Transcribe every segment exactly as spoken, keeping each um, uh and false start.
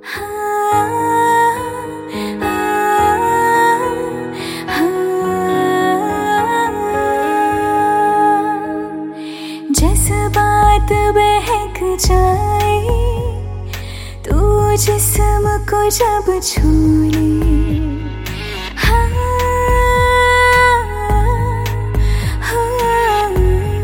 जज्बात बहक जाए तू जिस्म को जब छू ले, हाँ, हाँ,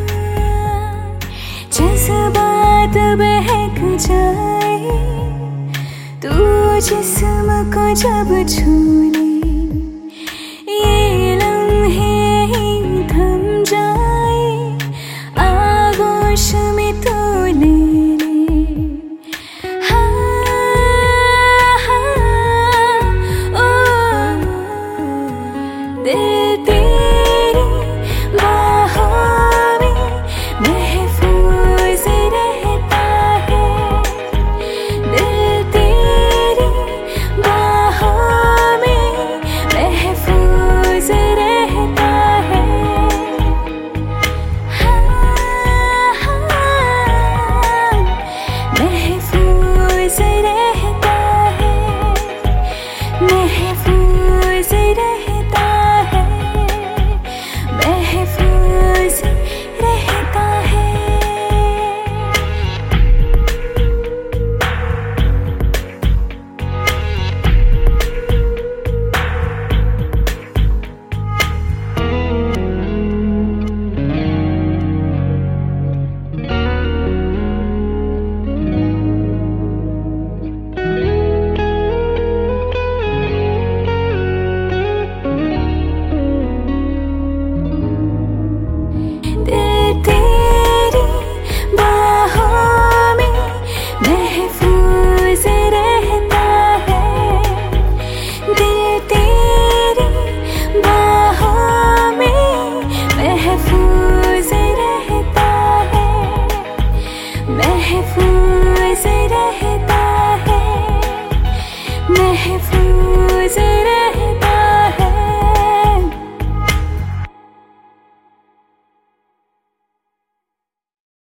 जज्बात बहक जाए तू जिस्म को जब छू ले, ये लम्हे ही थम जाए आगोश में तू ले ले, हाँ, हाँ, ओ, दिल तेरी बाहों में महफूज रहता है, दिल तेरी बाहों में महफूज रहता है, हाँ, हाँ, महफूज रहता है, महफूज रहता है, महफूज रहता है। दिल तेरी बाहों में महफूज रहता है, दिल तेरी बाहों में महफूज रहता है, महफूज रहता है, महफूज रहता है।